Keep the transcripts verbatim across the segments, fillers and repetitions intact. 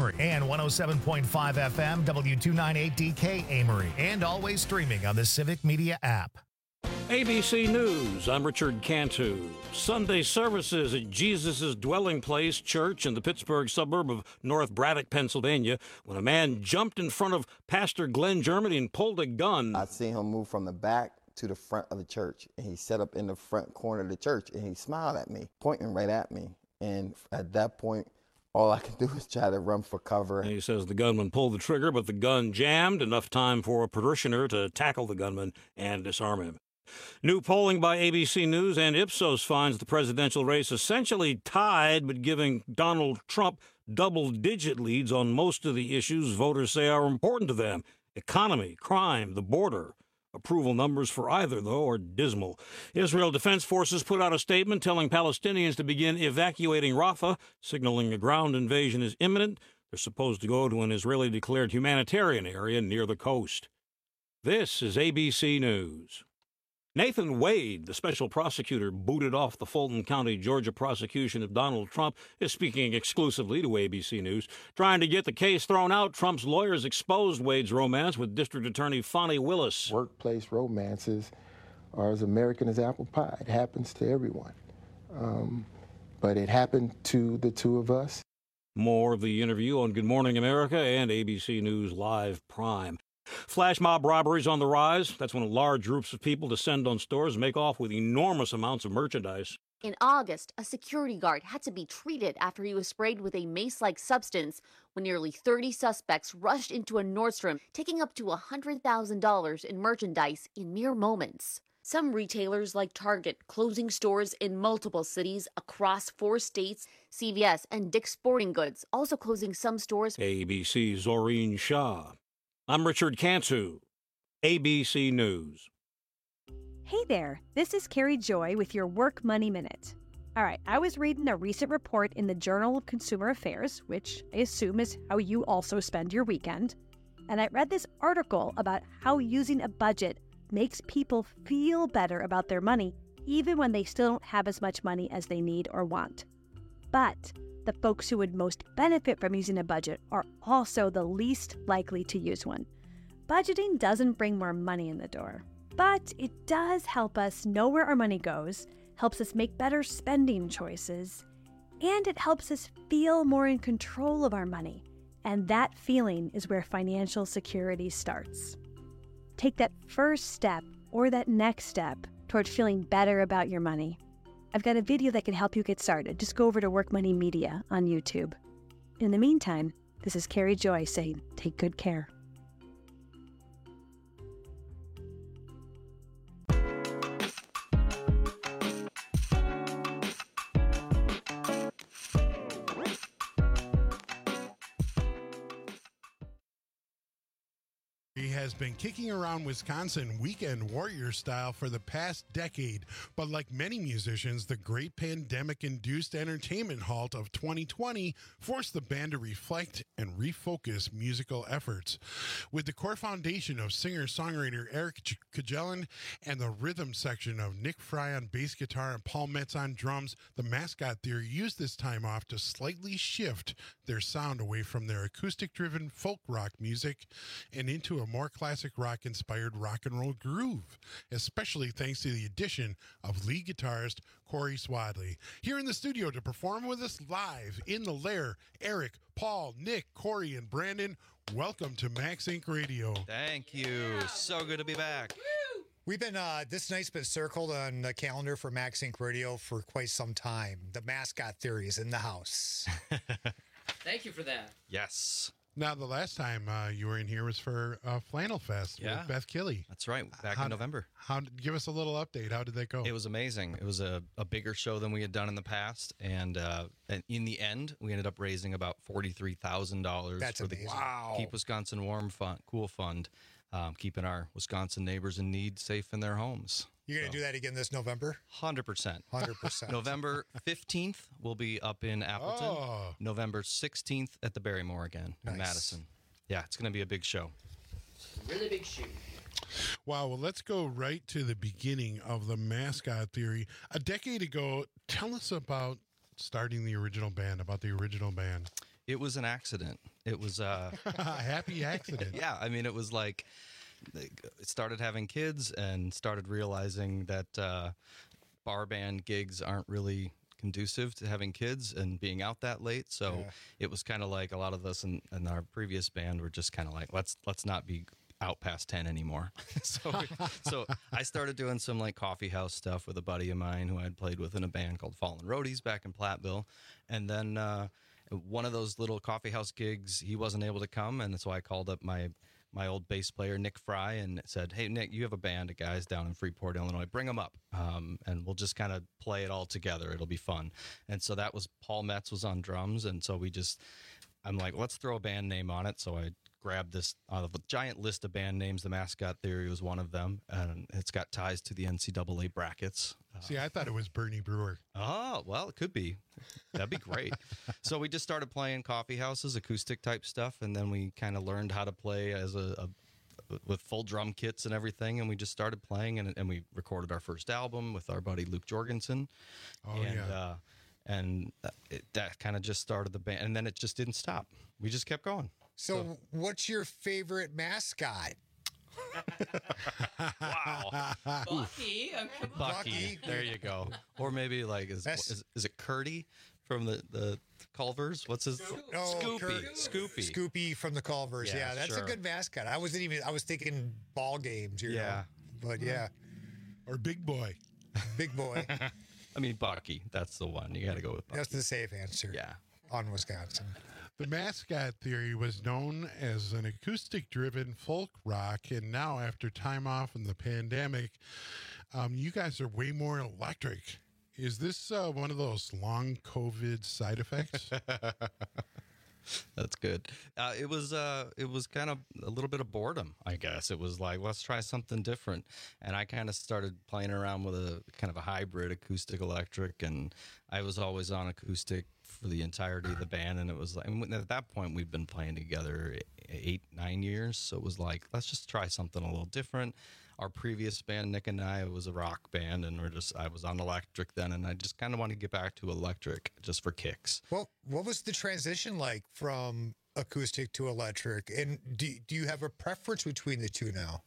Amory, and one oh seven point five F M, W two ninety-eight D K Amory, and always streaming on the Civic Media app. A B C News, I'm Richard Cantu. Sunday services at Jesus' Dwelling Place Church in the Pittsburgh suburb of North Braddock, Pennsylvania, when a man jumped in front of Pastor Glenn Germany and pulled a gun. I seen him move from the back to the front of the church, and he set up in the front corner of the church, and he smiled at me, pointing right at me. And at that point, all I could do was try to run for cover. He says the gunman pulled the trigger, but the gun jammed, enough time for a parishioner to tackle the gunman and disarm him. New polling by A B C News and Ipsos finds the presidential race essentially tied, but giving Donald Trump double-digit leads on most of the issues voters say are important to them. Economy, crime, the border. Approval numbers for either, though, are dismal. Israel Defense Forces put out a statement telling Palestinians to begin evacuating Rafah, signaling a ground invasion is imminent. They're supposed to go to an Israeli-declared humanitarian area near the coast. This is A B C News. Nathan Wade, the special prosecutor booted off the Fulton County, Georgia prosecution of Donald Trump, is speaking exclusively to A B C News. Trying to get the case thrown out, Trump's lawyers exposed Wade's romance with District Attorney Fonnie Willis. Workplace romances are as American as apple pie. It happens to everyone. Um, but it happened to the two of us. More of the interview on Good Morning America and A B C News Live Prime. Flash mob robberies on the rise. That's when large groups of people descend on stores and make off with enormous amounts of merchandise. In August, a security guard had to be treated after he was sprayed with a mace-like substance when nearly thirty suspects rushed into a Nordstrom, taking up to one hundred thousand dollars in merchandise in mere moments. Some retailers like Target closing stores in multiple cities across four states. C V S and Dick's Sporting Goods also closing some stores. A B C's Zoreen Shah. I'm Richard Cantu, A B C News. Hey there, this is Carrie Joy with your Work Money Minute. All right, I was reading a recent report in the Journal of Consumer Affairs, which I assume is how you also spend your weekend, and I read this article about how using a budget makes people feel better about their money, even when they still don't have as much money as they need or want. But the folks who would most benefit from using a budget are also the least likely to use one. Budgeting doesn't bring more money in the door, but it does help us know where our money goes, helps us make better spending choices, and it helps us feel more in control of our money. And that feeling is where financial security starts. Take that first step or that next step toward feeling better about your money. I've got a video that can help you get started. Just go over to Work Money Media on YouTube. In the meantime, this is Carrie Joy saying, take good care. He has been kicking around Wisconsin weekend warrior style for the past decade, but like many musicians, the great pandemic-induced entertainment halt of twenty twenty forced the band to reflect and refocus musical efforts. With the core foundation of singer-songwriter Eric Kajelan and the rhythm section of Nick Fry on bass guitar and Paul Metz on drums, the Mascot Theory used this time off to slightly shift their sound away from their acoustic-driven folk rock music and into a more classic rock-inspired rock and roll groove, especially thanks to the addition of lead guitarist Corey Swadley. Here in the studio to perform with us live in the lair, Eric, Paul, Nick, Corey, and Brandon. Welcome to Max Inc Radio. Thank you. So good to be back. We've been, uh, this night's been circled on the calendar for Max Inc Radio for quite some time. The Mascot Theory is in the house. Thank you for that. Yes. Now, the last time uh, you were in here was for uh, Flannel Fest yeah. with Beth Killey. That's right, back how, in November. How? Give us a little update. How did that go? It was amazing. It was a, a bigger show than we had done in the past, and, uh, and in the end, we ended up raising about forty-three thousand dollars That's for amazing. the Wow. Keep Wisconsin Warm fund, Cool Fund, um, keeping our Wisconsin neighbors in need safe in their homes. You're going to So, do that again this November? one hundred percent. one hundred percent. November fifteenth, we'll be up in Appleton. Oh. November sixteenth at the Barrymore again Nice. in Madison. Yeah, it's going to be a big show. Really big shoe. Wow, well, let's go right to the beginning of the Mascot Theory. A decade ago, tell us about starting the original band, about the original band. It was an accident. It was uh, a happy accident. Yeah, I mean, it was like it started having kids and started realizing that uh, bar band gigs aren't really conducive to having kids and being out that late. So Yeah. it was kind of like a lot of us in, in our previous band were just kind of like, let's let's not be out past ten anymore. so so I started doing some like coffee house stuff with a buddy of mine who I'd played with in a band called Fallen Roadies back in Platteville. And then uh, one of those little coffee house gigs, he wasn't able to come. And so I called up my my old bass player, Nick Fry, and said, hey, Nick, you have a band of guys down in Freeport, Illinois. Bring them up, um, and we'll just kind of play it all together. It'll be fun. And so that was Paul Metz was on drums. And so we just, I'm like, let's throw a band name on it. So I grabbed this out of a giant list of band names. The Mascot Theory was one of them, and it's got ties to the N C double A brackets. Uh, See, I thought it was Bernie Brewer. Oh, well, it could be. That'd be great. So we just started playing coffee houses, acoustic type stuff, and then we kind of learned how to play as a, a with full drum kits and everything, and we just started playing, and, and we recorded our first album with our buddy Luke Jorgensen. Oh, and, yeah. Uh, and it, that kind of just started the band, and then it just didn't stop. We just kept going. So, So- what's your favorite mascot? Wow. Bucky, oh, come on. Bucky. Bucky. There you go. Or maybe like, is, That's- is, is it Curdy from the, the Culvers? What's his? Oh, Scoopy. Kurt- Scoopy. Scoopy from the Culvers. Yeah, Yeah, that's sure. a good mascot. I wasn't even. I was thinking ball games. You Yeah. know? But yeah, Or Big Boy. big boy. I mean, Bucky. That's the one. You got to go with Bucky. That's the safe answer. Yeah. On Wisconsin. The Mascot Theory was known as an acoustic-driven folk rock, and now after time off in the pandemic, um, you guys are way more electric. Is this uh, one of those long COVID side effects? That's good. Uh, it was uh, it was kind of a little bit of boredom, I guess. It was like, let's try something different. And I kind of started playing around with a kind of a hybrid acoustic electric, and I was always on acoustic for the entirety of the band. And it was like, and at that point, we'd been playing together eight, nine years. So it was like, let's just try something a little different. Our previous band, Nick and I, was a rock band, and we're just I was on electric then, and I just kind of wanted to get back to electric just for kicks. Well, what was the transition like from acoustic to electric? And do do you have a preference between the two now?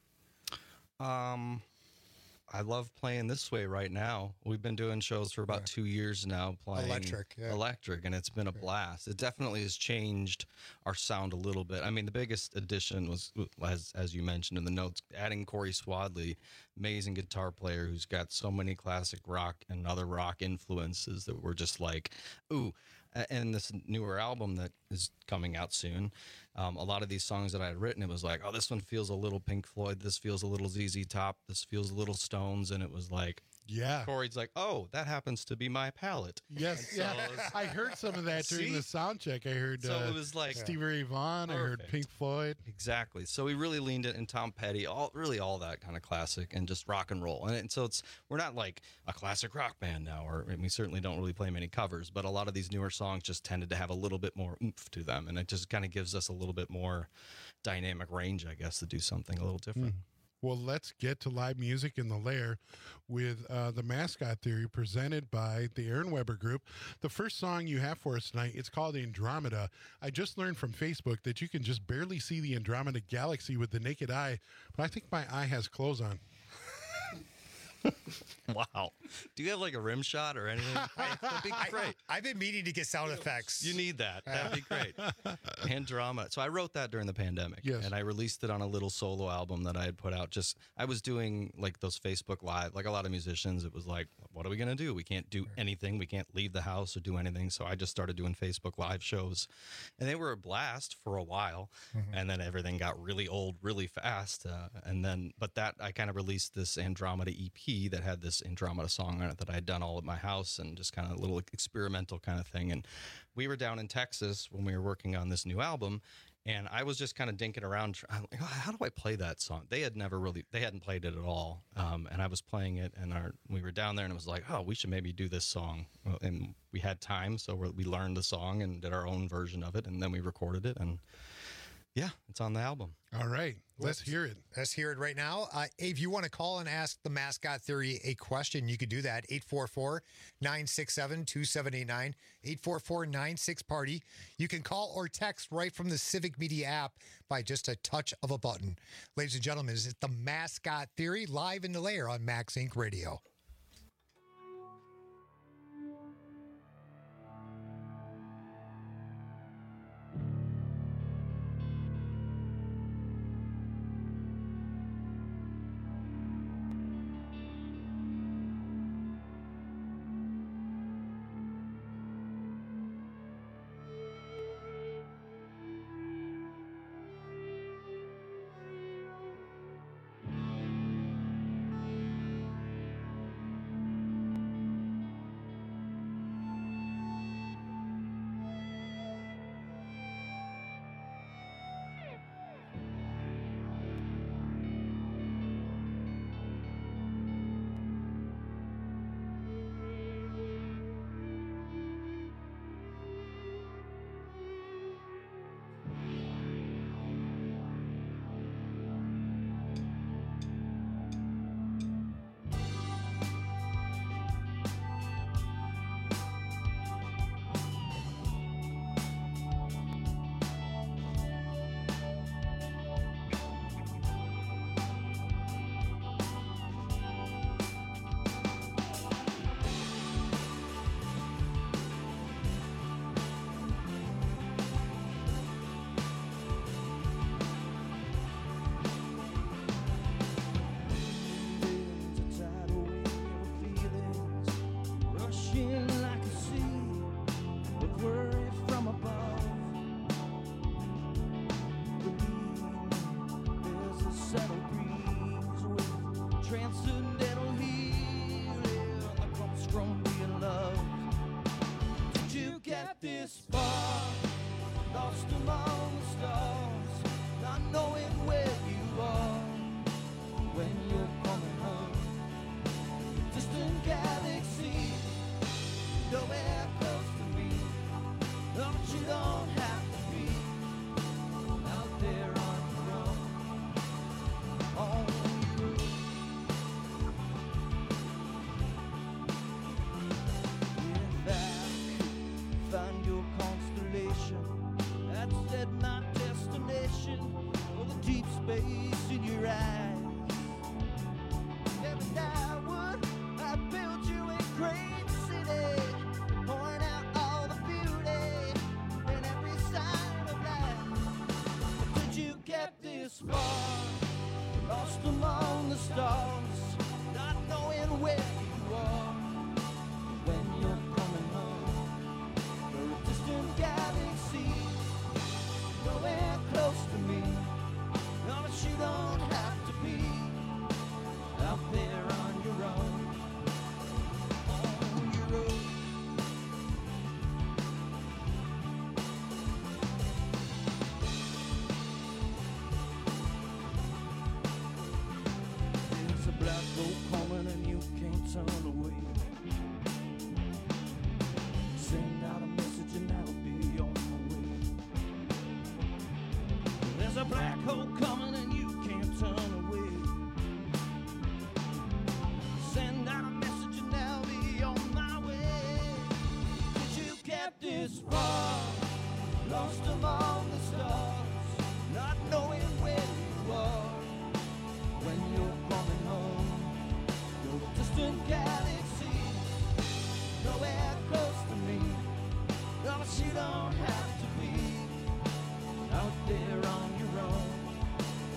Um, I love playing this way right now. We've been doing shows for about Yeah. two years now, playing Electric, yeah. electric, and it's been a blast. It definitely has changed our sound a little bit. I mean, the biggest addition was, as as you mentioned in the notes, adding Corey Swadley, amazing guitar player who's got so many classic rock and other rock influences that we're just like, ooh. And this newer album that is coming out soon, um, a lot of these songs that I had written, it was like, oh, this one feels a little Pink Floyd. This feels a little Z Z Top. This feels a little Stones. And it was like, Yeah. Corey's like, oh, that happens to be my palette. Yes, yeah. I heard some of that during See? the sound check. I heard So uh, it was like, Stevie Ray Vaughan. I heard Perfect. Pink Floyd. exactly. So we really leaned it in Tom Petty, all really all that kind of classic and just rock and roll. And, and so it's we're not like a classic rock band now, or and we certainly don't really play many covers, but a lot of these newer songs just tended to have a little bit more oomph to them, and it just kind of gives us a little bit more dynamic range, I guess, to do something a little different. Well, let's get to live music in the Lair with uh, the Mascot Theory presented by the Aaron Weber Group. The first song you have for us tonight, it's called Andromeda. I just learned from Facebook that you can just barely see the Andromeda Galaxy with the naked eye, but I think my eye has clothes on. Wow. Do you have like a rim shot or anything? That'd be great. I've been meaning to get sound effects. You need that. That'd be great. Andromeda. So I wrote that during the pandemic. Yes. And I released it on a little solo album that I had put out. Just I was doing like those Facebook Live, like a lot of musicians. It was like, what are we gonna do? We can't do anything. We can't leave the house or do anything. So I just started doing Facebook Live shows, and they were a blast for a while. Mm-hmm. And then everything got really old really fast. Uh, and then, but that I kind of released this Andromeda E P that had this Andromeda song on it that I had done all at my house, and just kind of a little experimental kind of thing. And we were down in Texas when we were working on this new album, and I was just kind of dinking around. tr- I'm like, "Oh, how do I play that song? They had never really, they hadn't played it at all. Um, and I was playing it, and our, we were down there, and it was like, oh, we should maybe do this song. Well, and we had time, so we we learned the song and did our own version of it, and then we recorded it, and Yeah, it's on the album. All right, let's, let's hear it. Let's hear it right now. Uh, if you want to call and ask the Mascot Theory a question, you could do that. eight four four, nine six seven, two seven eight nine, eight four four, nine six, party. You can call or text right from the Civic Media app by just a touch of a button. Ladies and gentlemen, this is the Mascot Theory live in the lair on Max Inc Radio. You don't have to be out there on your own.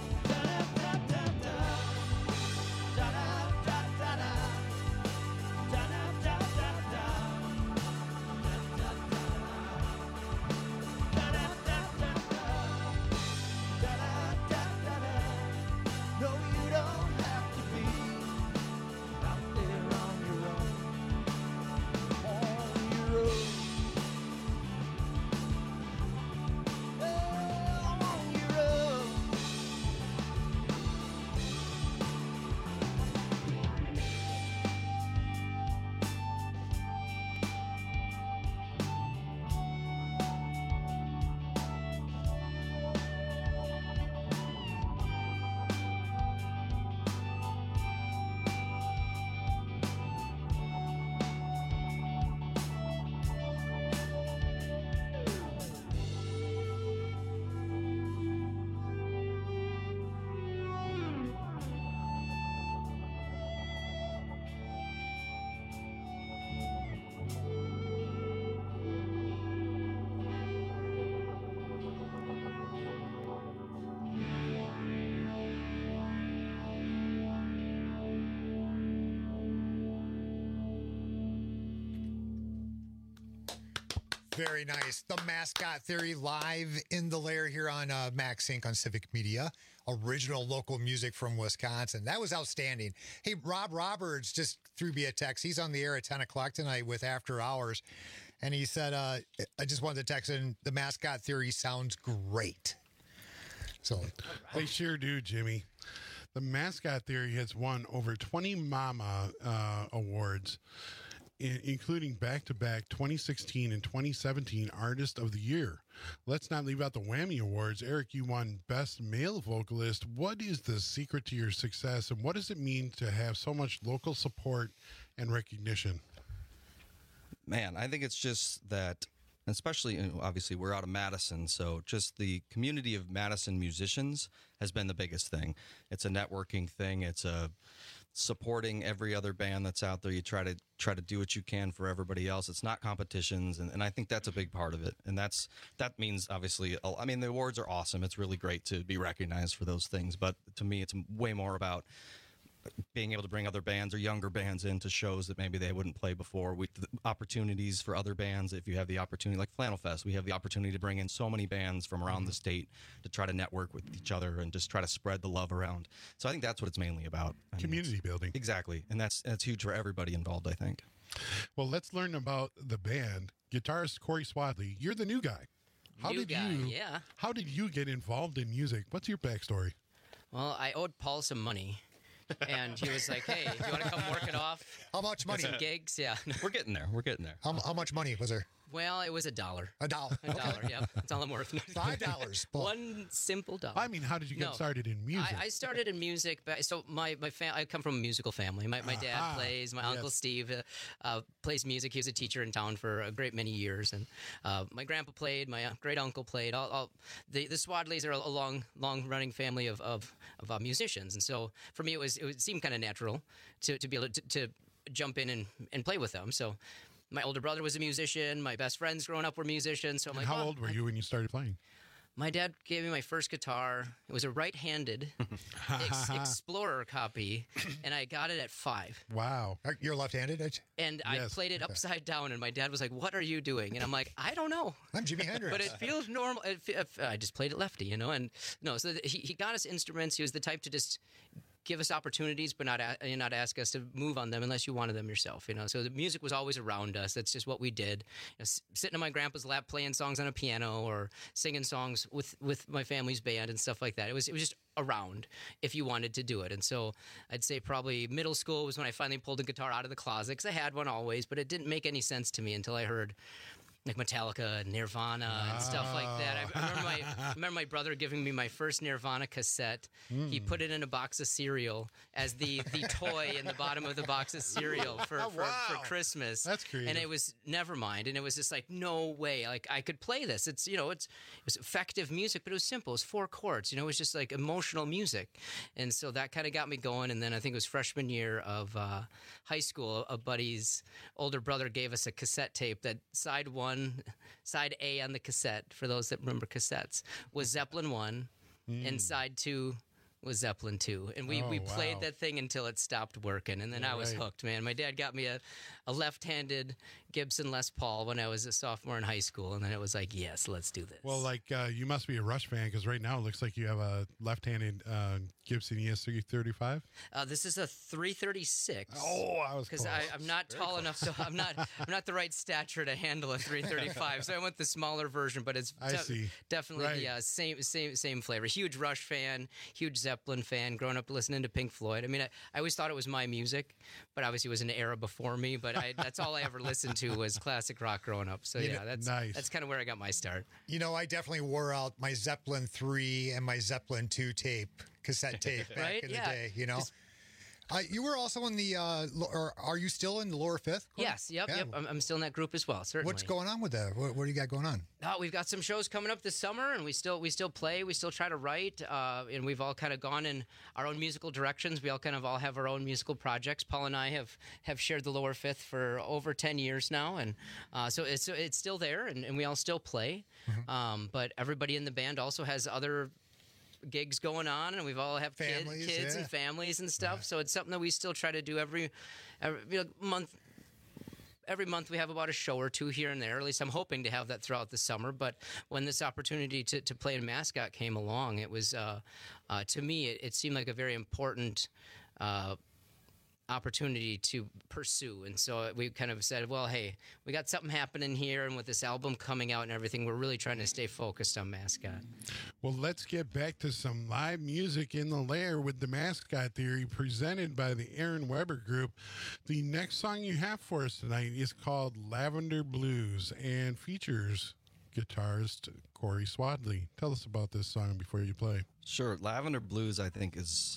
Very nice. The Mascot Theory live in the lair here on uh, Max Inc on Civic Media. Original local music from Wisconsin. That was outstanding. Hey, Rob Roberts just threw me a text. He's on the air at ten o'clock tonight with After Hours. And he said, uh, I just wanted to text in, the Mascot Theory sounds great. So They sure do, Jimmy. The Mascot Theory has won over twenty Mama uh, awards, I- including back-to-back twenty sixteen and twenty seventeen Artist of the Year. Let's not leave out the Whammy Awards. Eric, you won Best Male Vocalist. What is the secret to your success, and what does it mean to have so much local support and recognition? Man, I think it's just that, especially, you know, obviously, we're out of Madison, so just the community of Madison musicians has been the biggest thing. It's a networking thing. It's a supporting every other band that's out there. You try to try to do what you can for everybody else. It's not competitions, and, and I think that's a big part of it. And that's that means, obviously, a- I mean, the awards are awesome. It's really great to be recognized for those things, but to me, it's way more about being able to bring other bands or younger bands into shows that maybe they wouldn't play before. We, the opportunities for other bands, if you have the opportunity, like Flannel Fest, we have the opportunity to bring in so many bands from around the state to try to network with each other and just try to spread the love around. So I think that's what it's mainly about. I mean, Community building. Exactly. And that's that's huge for everybody involved, I think. Well, let's learn about the band. Guitarist Corey Swadley, you're the new guy. How New did guy, you? yeah. How did you get involved in music? What's your backstory? Well, I owed Paul some money. And he was like, hey, do you want to come work it off? how much money? Some gigs? Yeah. We're getting there. We're getting there. How, how much money was there? Well, it was a dollar. A dollar. A dollar, yeah. That's all I'm worth. Five dollars. Paul. One simple dollar. I mean, how did you get No. started in music? I, I started in music. But, so my my fam- I come from a musical family. My my dad Aha. plays. My uncle Yes. Steve uh, uh, plays music. He was a teacher in town for a great many years, and uh, my grandpa played. My great uncle played. All, all the the Swadleys are a long long running family of of, of uh, musicians, and so for me it was it would seem kind of natural to, to be able to, to jump in and, and play with them. So. My older brother was a musician. My best friends growing up were musicians. So I'm And like, how well, old were you when you started playing? My dad gave me my first guitar. It was a right-handed ex- Explorer copy, and I got it at five. Wow. Uh, You're left-handed, aren't you? And Yes. I played it upside down, and my dad was like, "What are you doing?" And I'm like, "I don't know." I'm Jimi Hendrix. But it feels normal. It, fe- I just played it lefty, you know. And no, so he, he got us instruments. He was the type to just give us opportunities, but not a, not ask us to move on them unless you wanted them yourself, you know. So the music was always around us. That's just what we did. You know, s- sitting in my grandpa's lap, playing songs on a piano, or singing songs with, with my family's band and stuff like that. It was it was just around if you wanted to do it. And so I'd say probably middle school was when I finally pulled a guitar out of the closet, because I had one always, but it didn't make any sense to me until I heard like Metallica and Nirvana and stuff like that. I, I remember my I remember my brother giving me my first Nirvana cassette. Hmm. He put it in a box of cereal as the, the toy in the bottom of the box of cereal for, Oh, for, wow. for Christmas. That's creative. And it was Nevermind, and it was just like, no way, like I could play this. It's you know, it's it was effective music, but it was simple. It was four chords. You know, it was just like emotional music, and so that kind of got me going. And then I think it was freshman year of uh, high school, a buddy's older brother gave us a cassette tape that side one. Side A on the cassette, for those that remember cassettes, was Zeppelin one, and side two was Zeppelin two. And we, Oh, we played wow. that thing until it stopped working, and then Yeah, I was right. hooked, man. My dad got me a, a left-handed Gibson Les Paul when I was a sophomore in high school, and then it was like, yes, let's do this. Well, like uh, you must be a Rush fan, because right now it looks like you have a left-handed uh, Gibson E S three thirty-five. uh, this is a three thirty-six. Oh, I was Because close. I'm not tall enough, so I'm not I'm not the right stature to handle a three thirty-five. So I went the smaller version, but it's I see. definitely Right. the uh, same same same flavor. Huge Rush fan, huge Zeppelin fan. Growing up listening to Pink Floyd. I mean, I, I always thought it was my music, but obviously it was an era before me. But I, that's all I ever listened to was classic rock growing up. So You yeah, know- that's Nice. that's kind of where I got my start. You know, I definitely wore out my Zeppelin three and my Zeppelin two tape, cassette tape back Right? in Yeah. the day, you know? Uh, you were also in the, uh, lo- or are you still in the Lower Fifth? Corey? Yes, yep, Yeah. yep. I'm, I'm still in that group as well. Certainly. What's going on with that? What, what do you got going on? Oh, we've got some shows coming up this summer, and we still we still play. We still try to write, uh, and we've all kind of gone in our own musical directions. We all kind of all have our own musical projects. Paul and I have, have shared the Lower Fifth for over ten years now, and uh, so it's it's still there, and, and we all still play. Um, but everybody in the band also has other gigs going on, and we've all have kid, Families, kids yeah. and families and stuff. So it's something that we still try to do every every you know, month. every month we have about a show or two here and there. At least I'm hoping to have that throughout the summer. But when this opportunity to, to play in Mascot came along, it was, uh, uh, to me, it, it seemed like a very important uh opportunity to pursue. And so we kind of said, well, hey, we got something happening here, and with this album coming out and everything, we're really trying to stay focused on Mascot. Well, let's get back to some live music in the lair with the Mascot Theory, presented by the Aaron Weber Group. The next song you have for us tonight is called Lavender Blues and features guitarist Corey Swadley. Tell us about this song before you play. Sure. Lavender Blues, I think, is...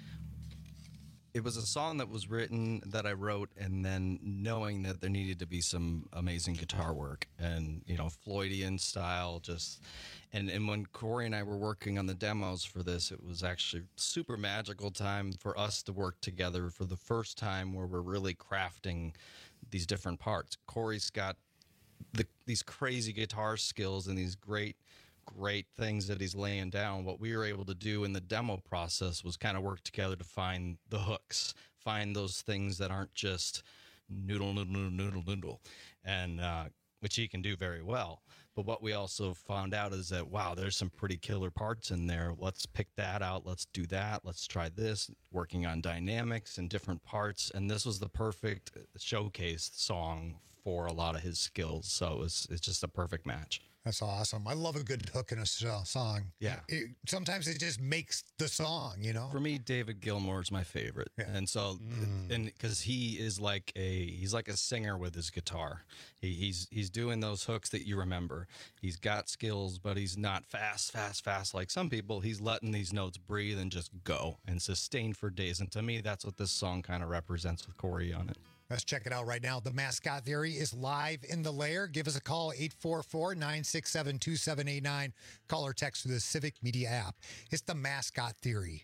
It was a song that was written, that I wrote, and then knowing that there needed to be some amazing guitar work and, you know, Floydian style, just, and, and when Corey and I were working on the demos for this, it was actually super magical time for us to work together for the first time, where we're really crafting these different parts. Corey's got the, these crazy guitar skills and these great great things that he's laying down. What we were able to do in the demo process was kind of work together to find the hooks, find those things that aren't just noodle, noodle, noodle, noodle, and uh, which he can do very well. But what we also found out is that, wow, there's some pretty killer parts in there. Let's pick that out. Let's do that. Let's try this, working on dynamics and different parts. And this was the perfect showcase song for a lot of his skills. So it was, it's just a perfect match. That's awesome. I love a good hook in a song. Yeah. It, sometimes it just makes the song, you know? For me, David Gilmour is my favorite. Yeah. And so, mm. and because he is like a, he's like a singer with his guitar. He, he's, he's doing those hooks that you remember. He's got skills, but he's not fast, fast, fast like some people. He's letting these notes breathe and just go and sustain for days. And to me, that's what this song kind of represents with Corey on it. Let's check it out right now. The Mascot Theory is live in the lair. Give us a call, eight four four, nine six seven, two seven eight nine. Call or text through the Civic Media app. It's the Mascot Theory.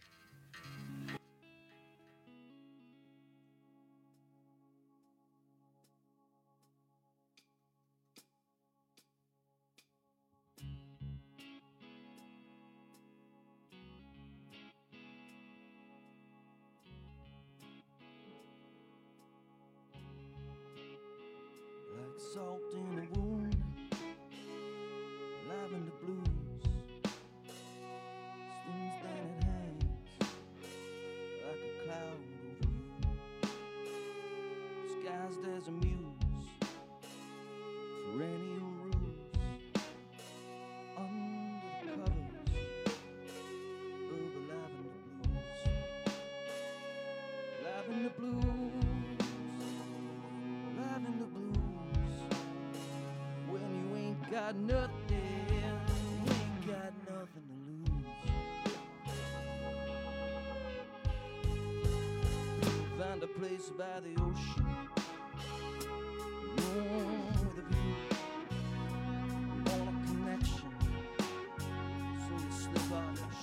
Salt in a wound, lavender blues, stings that it hangs like a cloud over you, disguised as a muse, perennial ruse, under the covers of the lavender blues, lavender blues, lavender blues. Got nothing, ain't got nothing to lose. Find a place by the ocean, room with a view. Want a connection, so you slip out your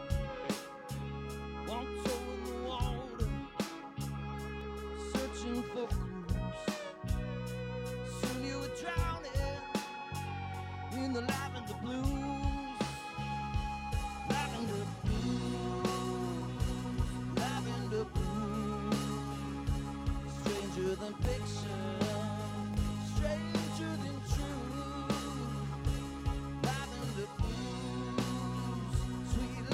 shoe. Want toe in the water, searching for clues. Soon you would drown it in the lavender blues, lavender blues, lavender blues. Stranger than fiction, stranger than true. Lavender blues, sweet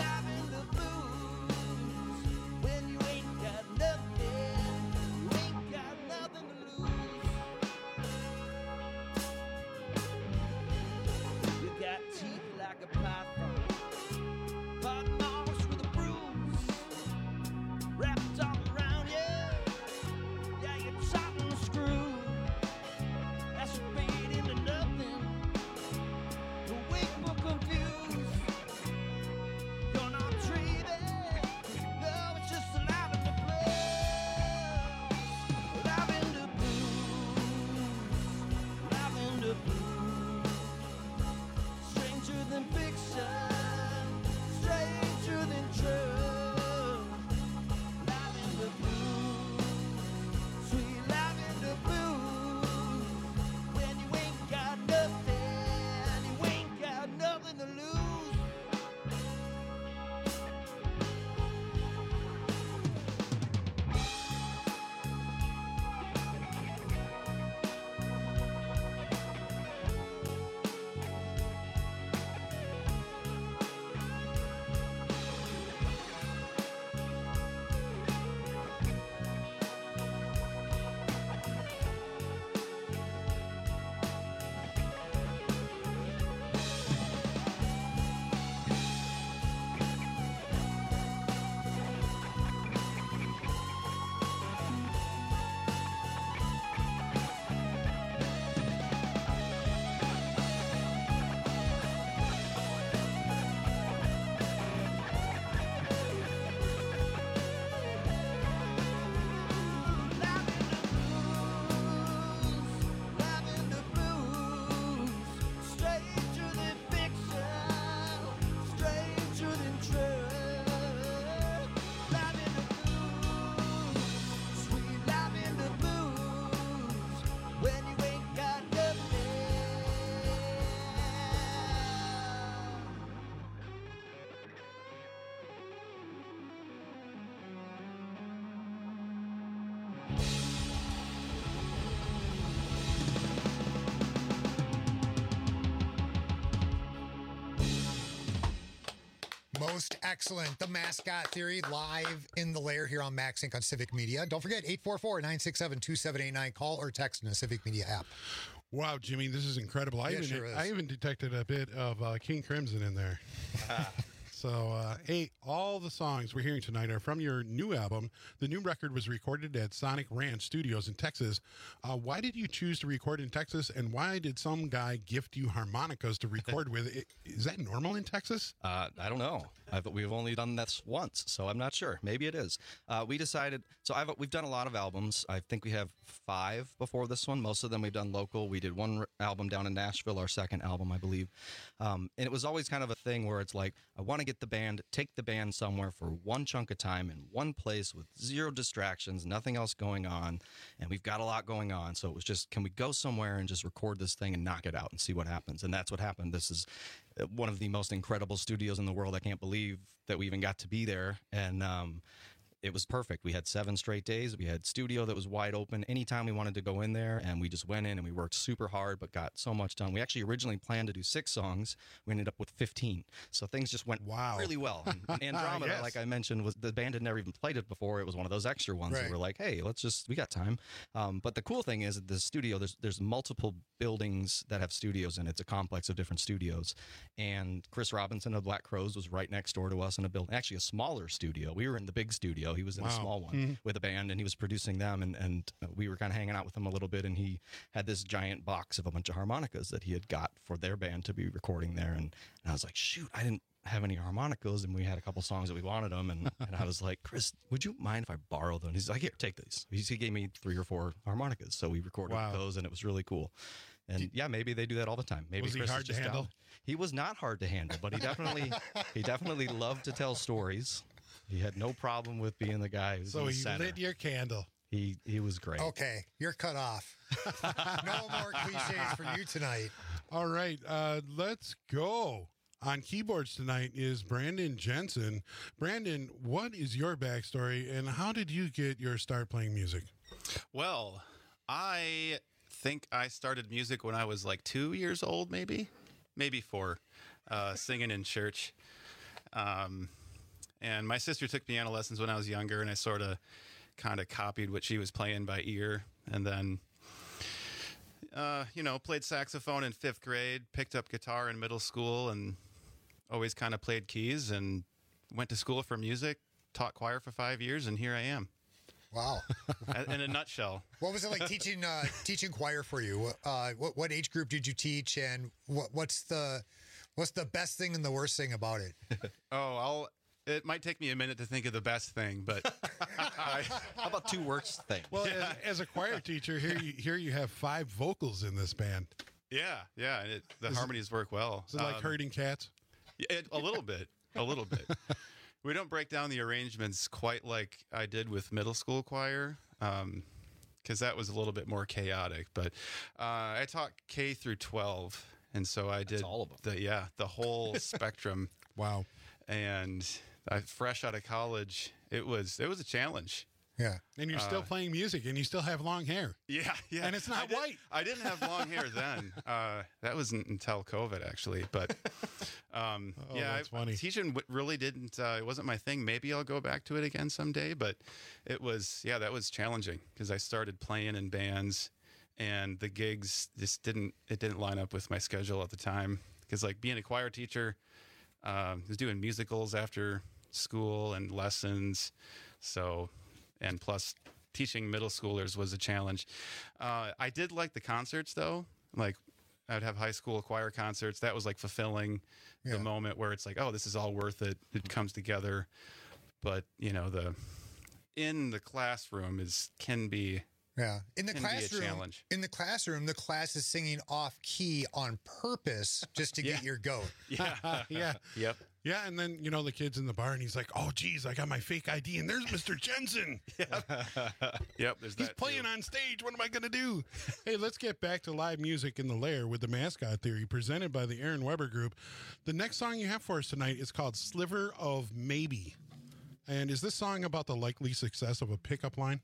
Most excellent. The Mascot Theory live in the lair here on MaxSync on Civic Media. Don't forget, eight four four, nine six seven, two seven eight nine. Call or text in the Civic Media app. Wow, Jimmy, this is incredible. I Yeah, even sure is. I even detected a bit of uh, King Crimson in there. So, uh, hey, all the songs we're hearing tonight are from your new album. The new record was recorded at Sonic Ranch Studios in Texas. Uh, why did you choose to record in Texas, and why did some guy gift you harmonicas to record with? It, is that normal in Texas? Uh, I don't know. I've, we've only done this once, so I'm not sure. Maybe it is. Uh, we decided, so I've, we've done a lot of albums. I think we have five before this one. Most of them we've done local. We did one album down in Nashville, our second album, I believe. Um, and it was always kind of a thing where it's like, I want to get the band, take the band somewhere for one chunk of time in one place with zero distractions, nothing else going on. And we've got a lot going on. So it was just, can we go somewhere and just record this thing and knock it out and see what happens? And that's what happened. This is one of the most incredible studios in the world. I can't believe that we even got to be there. And, um, it was perfect. We had seven straight days. We had studio that was wide open anytime we wanted to go in there, and we just went in and we worked super hard, but got so much done. We actually originally planned to do six songs. We ended up with fifteen. So things just went wow. really well. And Andromeda, Yes. like I mentioned, was the band had never even played it before. It was one of those extra ones Right. that were like, hey, let's just, we got time. Um, but the cool thing is that the studio, there's, there's multiple buildings that have studios in it. It's a complex of different studios. And Chris Robinson of Black Crowes was right next door to us in a building, actually a smaller studio. We were in the big studio. He was in Wow. a small one. Mhm. With a band, and he was producing them, and, and we were kind of hanging out with him a little bit, and he had this giant box of a bunch of harmonicas that he had got for their band to be recording there, and, and I was like, shoot, I didn't have any harmonicas, and we had a couple songs that we wanted them, and, and I was like, Chris, would you mind if I borrow them? He's like, here, take these. He, he gave me three or four harmonicas, so we recorded Wow. those, and it was really cool. And yeah, maybe they do that all the time. Maybe Was he Chris is hard to just down- handle? He was not hard to handle, but he definitely he definitely loved to tell stories. He had no problem with being the guy who's So in the he center. lit your candle. He he was great. Okay, you're cut off. No more cliches for you tonight. All right, uh, let's go. On keyboards tonight is Brandon Jensen. Brandon, what is your backstory, and how did you get your start playing music? Well, I think I started music when I was like two years old, maybe, maybe four, uh, singing in church. Um, and my sister took piano lessons when I was younger, and I sort of kind of copied what she was playing by ear. And then, uh, you know, played saxophone in fifth grade, picked up guitar in middle school, and always kind of played keys, and went to school for music, taught choir for five years, and here I am. Wow. In a nutshell. What was it like teaching uh, teaching choir for you? Uh, what what age group did you teach, and what what's the what's the best thing and the worst thing about it? Oh, I'll. It might take me a minute to think of the best thing, but I, how about two worst things? Well, as, as a choir teacher, here you here you have five vocals in this band. Yeah, yeah, and it, the Is it- harmonies work well. Is it like Um, herding cats? It, a little bit, a little bit. We don't break down the arrangements quite like I did with middle school choir, because that was a little bit more chaotic. But uh, I taught K through twelve, and so I did all of them. The yeah, the whole spectrum. Wow. And I, fresh out of college, it was it was a challenge. Yeah. And you're still Uh, playing music, and you still have long hair. Yeah, yeah. And it's not I did- white. I didn't have long hair then. Uh, that wasn't until COVID, actually. But um, Oh, yeah, that's I, funny. teaching w- really didn't. Uh, it wasn't my thing. Maybe I'll go back to it again someday. But it was, yeah, that was challenging because I started playing in bands, and the gigs just didn't. It didn't line up with my schedule at the time. Because like being a choir teacher, um, was doing musicals after school and lessons, so and plus. Teaching middle schoolers was a challenge. Uh, I did like the concerts though. Like I'd have high school choir concerts. That was like fulfilling Yeah. the moment where it's like, oh, this is all worth it. It comes together. But you know, the in the classroom is can be Yeah. In the can be a classroom, challenge. in the classroom, the class is singing off key on purpose just to get Yeah. your goat. Yeah. Yeah. Yep. Yeah, and then, you know, the kid's in the bar, and he's like, oh, geez, I got my fake I D, and there's Mister Jensen. Yep. There's He's that playing too. on stage. What am I going to do? Hey, let's get back to live music in the lair with the Mascot Theory, presented by the Aaron Weber Group. The next song you have for us tonight is called Sliver of Maybe. And is this song about the likely success of a pickup line?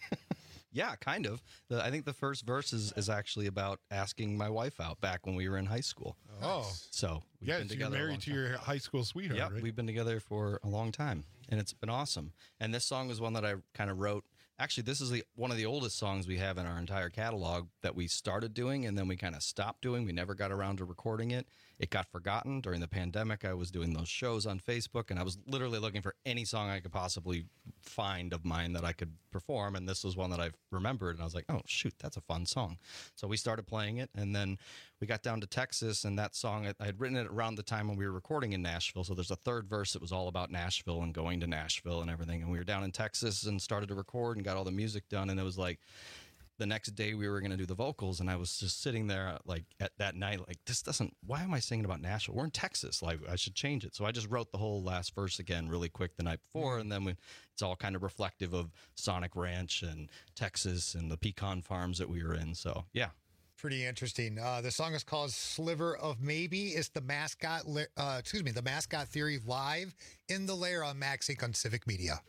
Yeah, kind of. The, I think the first verse is, is actually about asking my wife out back when we were in high school. Oh. So we've yeah, been so you're together a long married to time. your high school sweetheart, Yep, right? we've been together for a long time, and it's been awesome. And this song was one that I kind of wrote. Actually, this is the, one of the oldest songs we have in our entire catalog that we started doing, and then we kind of stopped doing. We never got around to recording it. It got forgotten during the pandemic. I was doing those shows on Facebook, and I was literally looking for any song I could possibly find of mine that I could perform, and this was one that I remembered, and I was like, oh, shoot, that's a fun song. So we started playing it, and then we got down to Texas, and that song, I had written it around the time when we were recording in Nashville, so there's a third verse that was all about Nashville and going to Nashville and everything, and we were down in Texas and started to record and got all the music done, and it was like the next day we were going to do the vocals, and I was just sitting there like at that night like, this doesn't, why am I singing about Nashville? We're in Texas, like I should change it. So I just wrote the whole last verse again really quick the night before, and then we, it's all kind of reflective of Sonic Ranch and Texas and the pecan farms that we were in. So yeah. Pretty interesting. Uh, the song is called Sliver of Maybe. It's the mascot, li- uh, excuse me, the Mascot Theory live in the lair on MaxInc on Civic Media.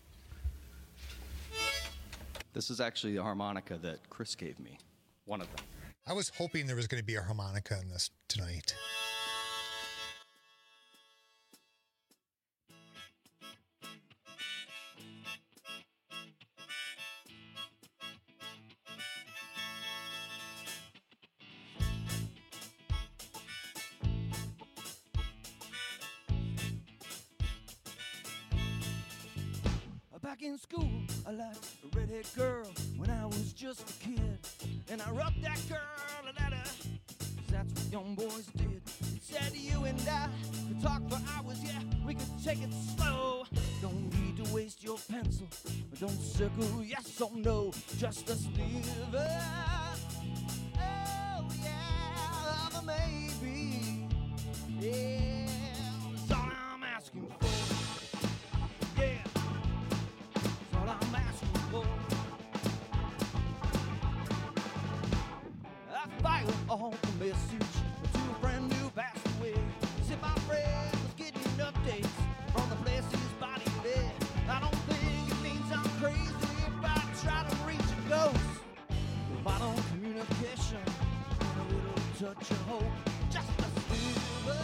This is actually the harmonica that Chris gave me, one of them. I was hoping there was going to be a harmonica in this tonight. Back in school, I liked a redhead girl when I was just a kid. And I rubbed that girl a letter, 'cause that's what young boys did. It said you and I could talk for hours, yeah, we could take it slow. Don't need to waste your pencil, don't circle yes or no, just a sliver. Oh yeah, of a maybe. Yeah, that's all I'm asking for. Yeah. I'm asking for. I fired all the message to a friend who passed away. Said my friend was getting updates from the place his body lay. I don't think it means I'm crazy if I try to reach a ghost. Vital communication and a little touch of hope, just a sliver.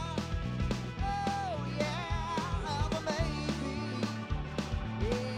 Oh yeah, of a maybe. Yeah.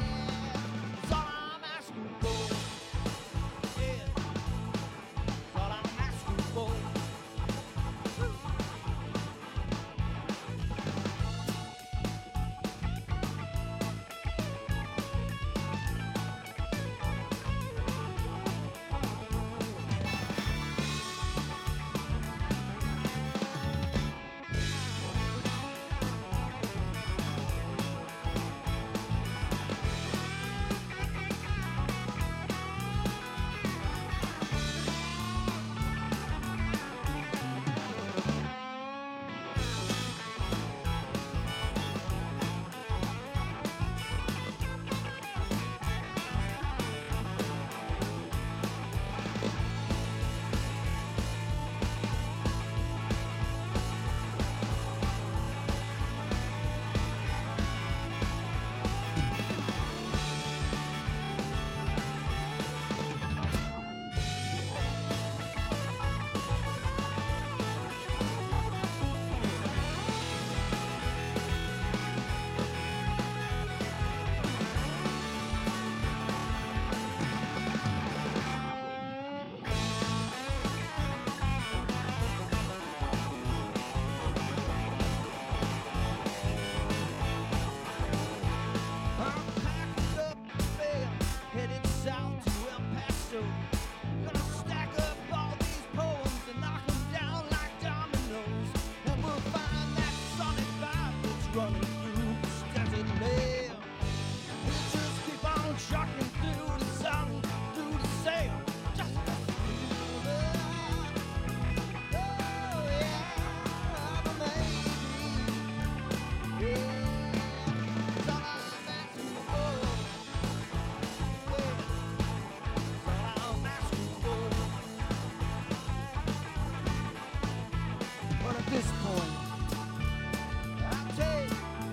this point, I take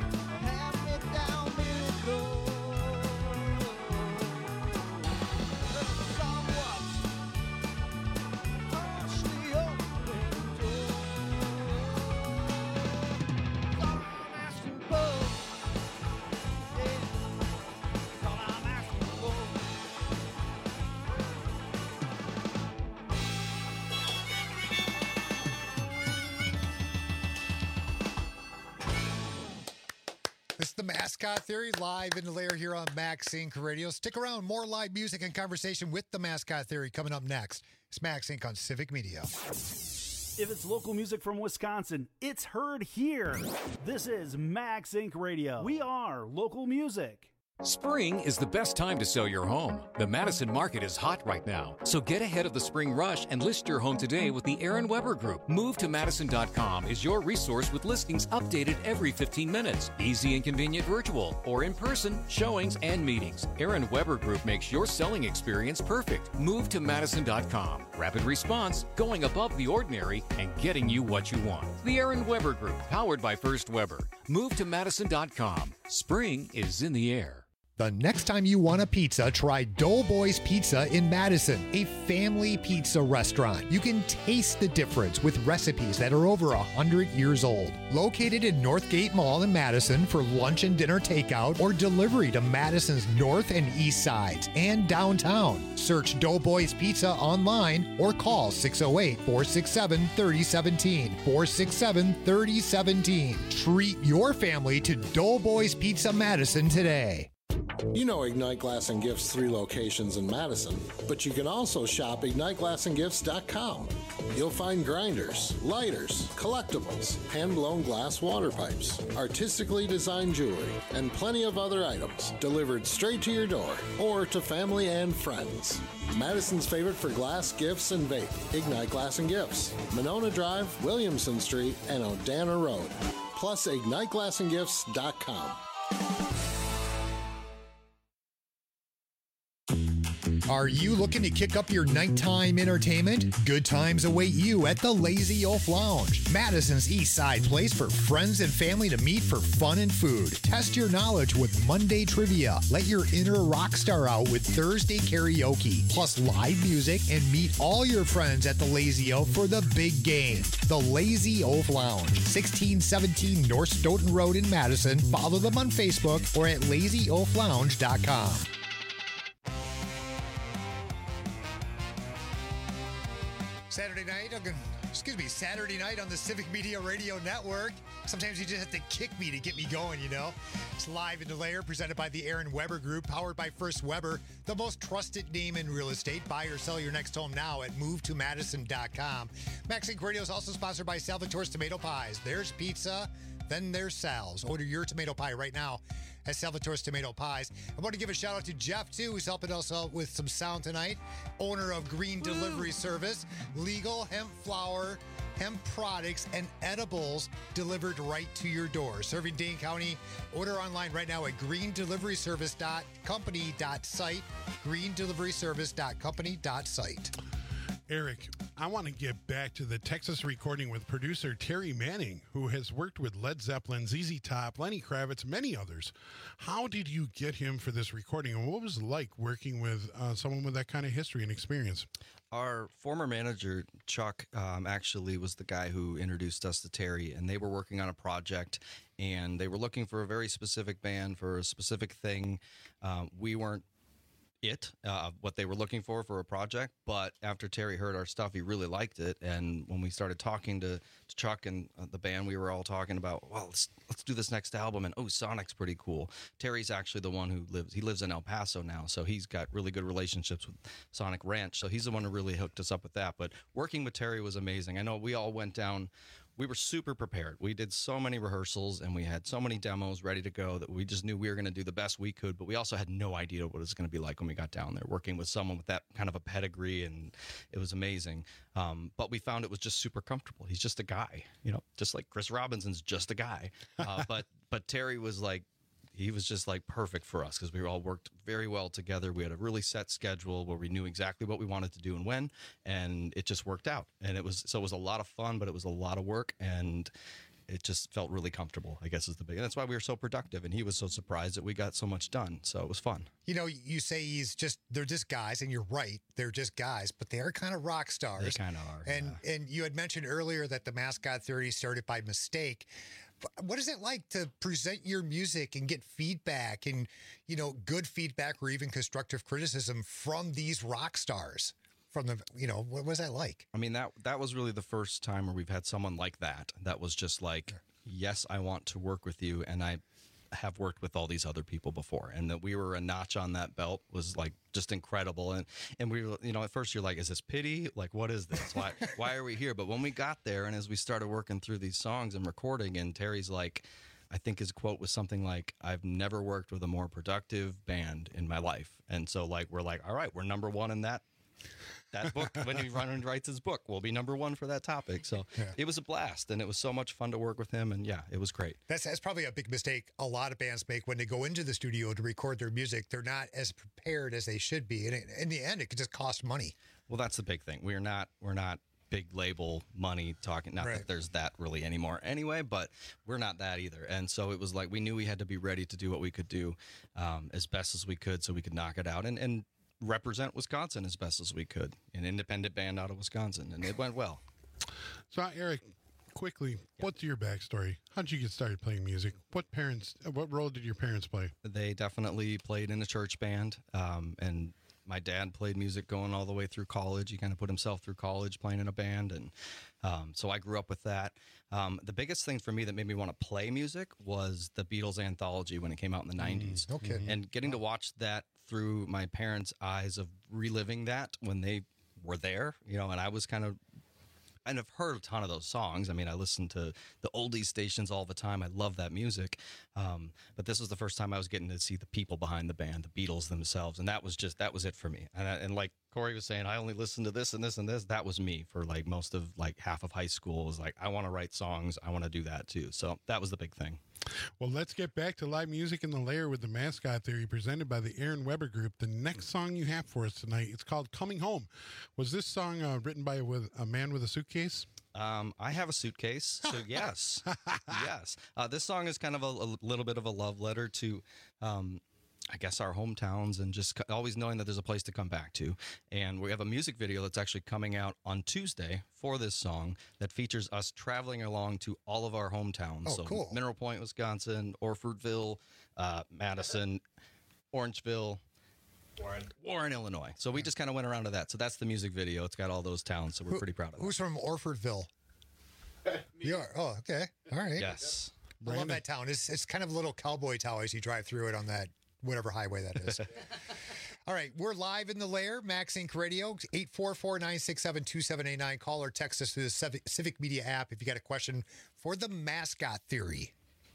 This is the Mascot Theory, live in the layer here on Max Inc Radio. Stick around, more live music and conversation with the Mascot Theory coming up next. It's Max Inc on Civic Media. If it's local music from Wisconsin, it's heard here. This is Max Inc Radio. We are local music. Spring is the best time to sell your home. The Madison market is hot right now, so get ahead of the spring rush and list your home today with the Aaron Weber Group. Move to Madison dot com is your resource with listings updated every fifteen minutes. Easy and convenient virtual or in-person showings and meetings. Aaron Weber Group makes your selling experience perfect. Move to Madison dot com. Rapid response, going above the ordinary, and getting you what you want. The Aaron Weber Group, powered by First Weber. Move to Madison dot com. Spring is in the air. The next time you want a pizza, try Doughboys Pizza in Madison, a family pizza restaurant. You can taste the difference with recipes that are over one hundred years old. Located in Northgate Mall in Madison for lunch and dinner takeout or delivery to Madison's north and east sides and downtown. Search Doughboys Pizza online or call six oh eight, four six seven, three oh one seven, four six seven, three oh one seven. Treat your family to Doughboys Pizza Madison today. You know Ignite Glass and Gifts' three locations in Madison, but you can also shop ignite glass and gifts dot com. You'll find grinders, lighters, collectibles, hand-blown glass water pipes, artistically designed jewelry, and plenty of other items delivered straight to your door or to family and friends. Madison's favorite for glass, gifts, and vape, Ignite Glass and Gifts, Monona Drive, Williamson Street, and Odana Road. Plus ignite glass and gifts dot com. Are you looking to kick up your nighttime entertainment? Good times await you at the Lazy Oaf Lounge, Madison's East Side place for friends and family to meet for fun and food. Test your knowledge with Monday trivia. Let your inner rock star out with Thursday karaoke, plus live music, and meet all your friends at the Lazy Oaf for the big game. The Lazy Oaf Lounge, sixteen seventeen North Stoughton Road in Madison. Follow them on Facebook or at lazy oaf lounge dot com. Saturday night, excuse me, Saturday night on the Civic Media Radio Network. Sometimes you just have to kick me to get me going, you know. It's live in the layer, presented by the Aaron Weber Group, powered by First Weber, the most trusted name in real estate. Buy or sell your next home now at move to madison dot com. Max Inc Radio is also sponsored by Salvatore's Tomato Pies. There's pizza, then there's Sal's. Order your tomato pie right now at Salvatore's Tomato Pies. I want to give a shout out to Jeff, too, who's helping us out with some sound tonight. Owner of Green Woo. Delivery Service. Legal hemp flour, hemp products, and edibles delivered right to your door. Serving Dane County. Order online right now at green delivery service dot company dot site. green delivery service dot company dot site. Eric, I want to get back to the Texas recording with producer Terry Manning, who has worked with Led Zeppelin, Z Z Top, Lenny Kravitz, many others. How did you get him for this recording, and what was it like working with uh, someone with that kind of history and experience? Our former manager, Chuck, um, actually was the guy who introduced us to Terry, and they were working on a project, and they were looking for a very specific band for a specific thing. Uh, we weren't it, uh, what they were looking for for a project, but after Terry heard our stuff, he really liked it, and when we started talking to, to Chuck and uh, the band, we were all talking about, well, let's, let's do this next album, and oh, Sonic's pretty cool. Terry's actually the one who lives, he lives in El Paso now, so he's got really good relationships with Sonic Ranch, so he's the one who really hooked us up with that, but working with Terry was amazing. I know we all went down, we were super prepared. We did so many rehearsals and we had so many demos ready to go that we just knew we were going to do the best we could, but we also had no idea what it was going to be like when we got down there, working with someone with that kind of a pedigree, and it was amazing. Um, but we found it was just super comfortable. He's just a guy, you know, just like Chris Robinson's just a guy. Uh, but but Terry was like, he was just like perfect for us because we all worked very well together. We had a really set schedule where we knew exactly what we wanted to do and when, and it just worked out. And it was, so it was a lot of fun, but it was a lot of work, and it just felt really comfortable, I guess is the big, and that's why we were so productive. And he was so surprised that we got so much done. So it was fun. You know, you say he's just, they're just guys, and you're right. They're just guys, but they are kind of rock stars. They kind of are. And, yeah. and you had mentioned earlier that the Mascot Theory started by mistake. What is it like to present your music and get feedback and, you know, good feedback or even constructive criticism from these rock stars? From the, you know, what was that like? I mean, that that was really the first time where we've had someone like that. That was just like, yes, I want to work with you. And I, have worked with all these other people before, and that we were a notch on that belt was like just incredible. And and we were, you know, at first you're like, is this pity? Like, what is this? Why why are we here? But when we got there, and as we started working through these songs and recording, and Terry's like, I think his quote was something like, I've never worked with a more productive band in my life. And so like we're like, all right, we're number one in that that book. When he run and writes his book, we'll be number one for that topic. So Yeah. it was a blast, and it was so much fun to work with him, and yeah, it was great. That's, that's probably a big mistake a lot of bands make when they go into the studio to record their music. They're not as prepared as they should be. And it, in the end, it could just cost money. Well, that's the big thing. We're not we're not big label money talking. Not Right. that there's that really anymore anyway, but we're not that either. And so it was like we knew we had to be ready to do what we could do um, as best as we could so we could knock it out and, and represent Wisconsin as best as we could. An independent band out of Wisconsin, and it went well. So, Eric, quickly, what's your backstory? How did you get started playing music? What parents? What role did your parents play? They definitely played in a church band, um, and my dad played music going all the way through college. He kind of put himself through college playing in a band, and um, so I grew up with that. Um, the biggest thing for me that made me want to play music was the Beatles anthology when it came out in the nineties. okay. And getting to watch that through my parents' eyes of reliving that when they were there, you know, and I was kind of and I've heard a ton of those songs. I mean, I listen to the oldies stations all the time. I love that music. Um, but this was the first time I was getting to see the people behind the band, the Beatles themselves. And that was just, that was it for me. And, I, and like Corey was saying, I only listened to this and this and this. That was me for like most of like half of high school. It was like, I want to write songs. I want to do that too. So that was the big thing. Well, let's get back to live music in the lair with the Mascot Theory presented by the Aaron Weber Group. The next song you have for us tonight, it's called Coming Home. Was this song uh, written by a, with a man with a suitcase? Um, I have a suitcase, so yes, yes. Uh, this song is kind of a, a little bit of a love letter to, um, I guess, our hometowns and just always knowing that there's a place to come back to. And we have a music video that's actually coming out on Tuesday for this song that features us traveling along to all of our hometowns. Oh, so cool. Mineral Point, Wisconsin, Orfordville, uh, Madison, Orangeville. Warren. Warren, Illinois. So we just kind of went around to that. So that's the music video. It's got all those towns, so we're Who- pretty proud of it. Who's from Orfordville? You are? Oh, okay. All right. Yes. I love that town. It's it's kind of a little cowboy town as you drive through it on that whatever highway that is. All right, we're live in the lair, Max Inc Radio, eight four four, nine six seven, two seven eight nine. Call or text us through the Civic, Civic Media app if you got a question for the Mascot Theory.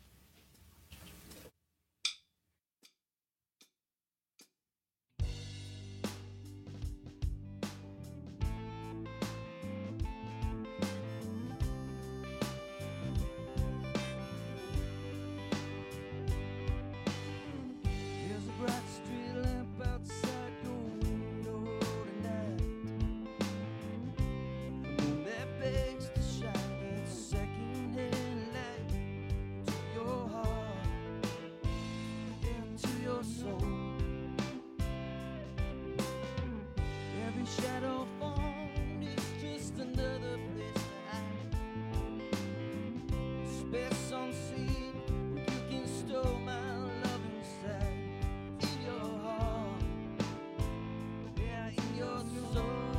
There's a bright street lamp outside your window tonight. The moon that begs to shine its second-hand light to your heart and to your soul. Every shadow formed is just another place to hide. Space unseen, you can store my love inside. In your heart, yeah, in your soul.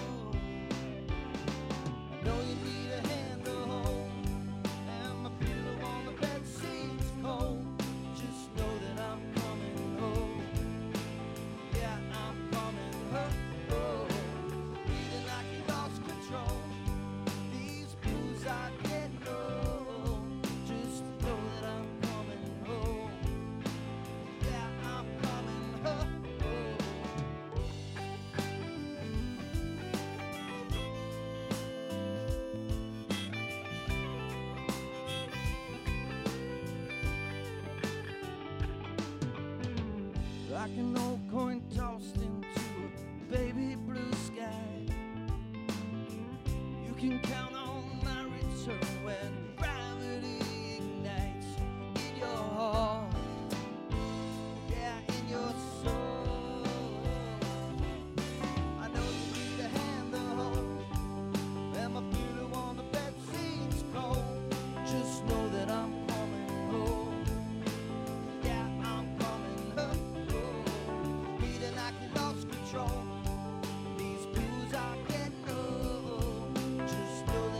I know you need a hand to hold, and my pillow on the bed seems cold. Just know that I'm coming home. Yeah, I'm coming home. Feeling like you lost control. These blues I get low. Just know that I'm coming home. Yeah, I'm coming home. Like an old coin tossed into a baby blue sky. You can count on my return when gravity ignites in your heart. Yeah, in your soul. I know you need a hand to hold, and my pillow on the bed seems cold. Just know that I'm coming home. Yeah, I'm coming home. Feeling like you lost control. These blues I get low. Just know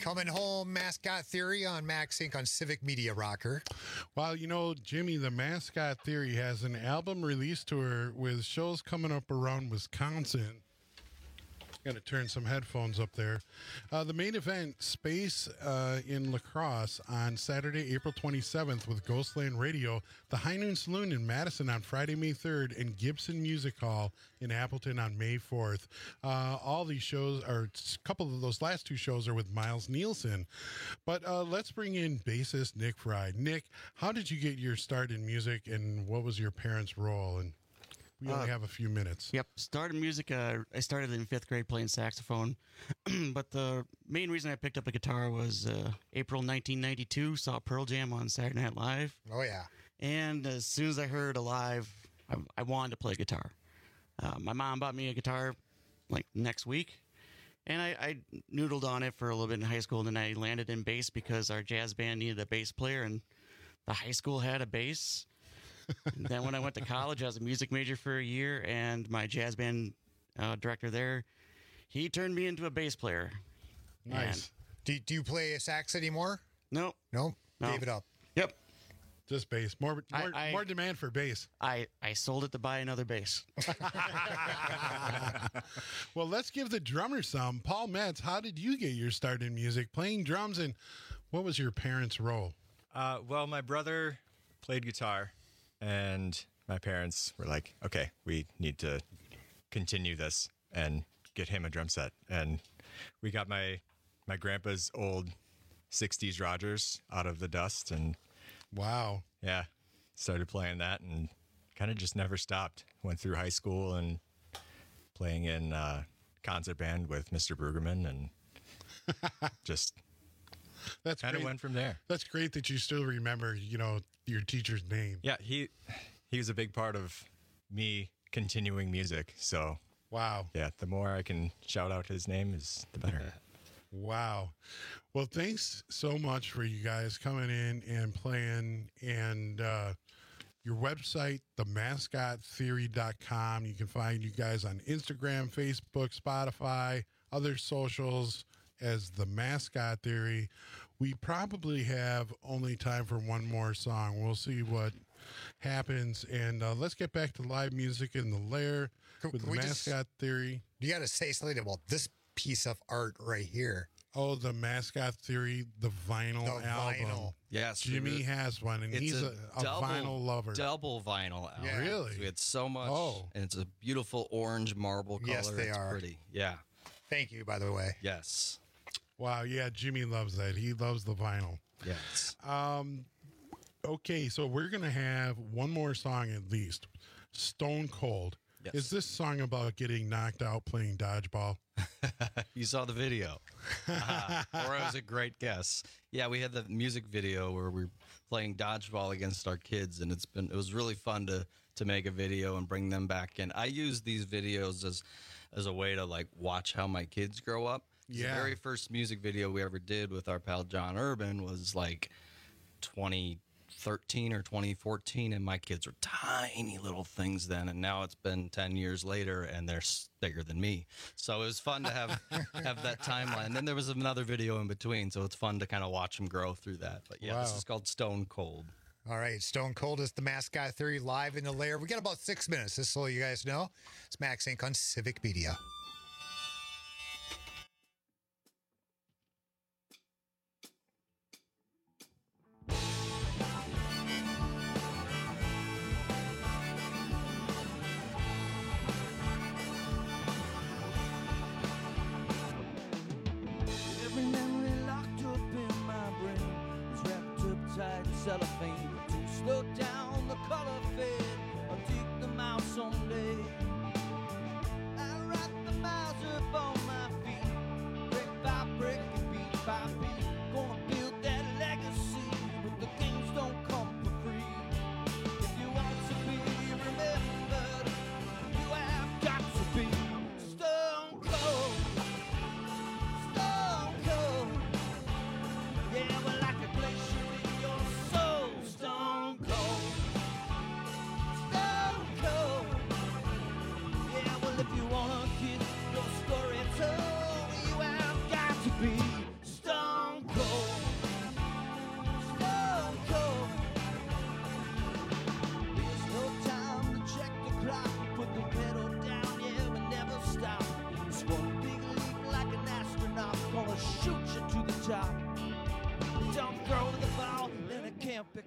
Coming home, Mascot Theory on Max Inc on Civic Media Rocker. Well, you know, Jimmy, the Mascot Theory has an album release tour with shows coming up around Wisconsin. Got to turn some headphones up there. Uh, the main event, Space uh, in La Crosse, on Saturday, April twenty-seventh with Ghostland Radio, the High Noon Saloon in Madison on Friday, May third, and Gibson Music Hall in Appleton on May fourth. Uh, all these shows, or a couple of those last two shows, are with Miles Nielsen. But uh, let's bring in bassist Nick Fry. Nick, how did you get your start in music, and what was your parents' role? And we only Uh, have a few minutes. Yep. Started music. Uh, I started in fifth grade playing saxophone, but the main reason I picked up a guitar was uh, April nineteen ninety-two. Saw Pearl Jam on Saturday Night Live. Oh yeah. And as soon as I heard Alive, I, I wanted to play guitar. Uh, my mom bought me a guitar like next week, and I, I noodled on it for a little bit in high school. And then I landed in bass because our jazz band needed a bass player, and the high school had a bass. Then when I went to college, I was a music major for a year, and my jazz band uh, director there, he turned me into a bass player. Nice. Do, do you play a sax anymore? No. No? No. Gave it up. Yep. Just bass. More more, I- I- more demand for bass. I, I sold it to buy another bass. Well, let's give the drummer some. Paul Metz, how did you get your start in music, playing drums, and what was your parents' role? Uh, well, my brother played guitar, and my parents were like, okay, we need to continue this and get him a drum set. And we got my my grandpa's old sixties Rogers out of the dust, and wow, yeah, started playing that and kind of just never stopped. Went through high school and playing in uh, concert band with Mister Brueggemann, and just That's kind of great. went from there. That's great that you still remember, you know, your teacher's name. Yeah, he he was a big part of me continuing music. So wow, yeah, the more I can shout out his name, is the better. Wow. Well, thanks so much for you guys coming in and playing. And uh, your website, the mascot theory dot com. You can find you guys on Instagram, Facebook, Spotify, other socials as The Mascot Theory. We probably have only time for one more song. We'll see what happens. And uh, let's get back to live music in the Lair Can- with can The we just- Mascot Theory. You got to say something about this piece of art right here. Oh, the Mascot Theory, the vinyl The album. vinyl. Yes, Jimmy we- has one, and it's he's a, a double, vinyl lover. Double vinyl album. Yeah. Really? We had so much. Oh. And it's a beautiful orange marble color. Yes, they it's are. pretty. Yeah. Thank you, by the way. Yes. Wow, yeah, Jimmy loves that. He loves the vinyl. Yes. Um, okay, so we're going to have one more song at least. Stone Cold. Yes. Is this song about getting knocked out playing dodgeball? You saw the video. Uh, or it was a great guess. Yeah, we had the music video where we were playing dodgeball against our kids, and it's been it was really fun to to make a video and bring them back in. I use these videos as as a way to like watch how my kids grow up. 'Cause Yeah. The very first music video we ever did with our pal John Urban was like twenty thirteen or twenty fourteen, and my kids were tiny little things then, and now it's been ten years later and they're s- bigger than me. So it was fun to have have that timeline. Then there was another video in between, so it's fun to kind of watch them grow through that. But yeah, this Wow. is called Stone Cold. All right, Stone Cold is the Mascot Theory live in the Lair. We got about six minutes, just so you guys know. It's Max Inc on Civic Media. Every memory locked up in my brain is wrapped up tight in cellophane. To slow down the color fade, I'll take them out someday. I write the miles up on my feet, brick by brick and beat by beat. Gonna build that legacy, but the games don't come for free. If you want to be remembered, you have got to be stone cold. Stone cold. Yeah, we're like a glacier in your soul. Stone cold.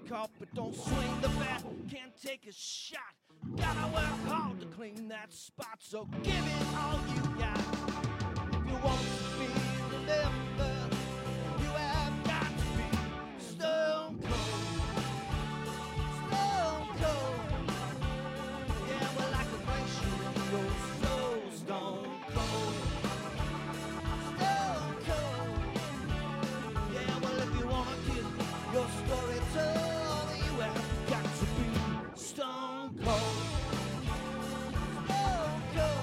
cup, but don't swing the bat. Can't take a shot. Gotta work hard to clean that spot. So give it all you got. If you want to be remembered, you have got to be stone cold. Stone cold. Yeah, well, like a glacier, you're so stone cold. Stone cold. Yeah, well, if you want to get your story told, you have got to be stone cold. Stone cold.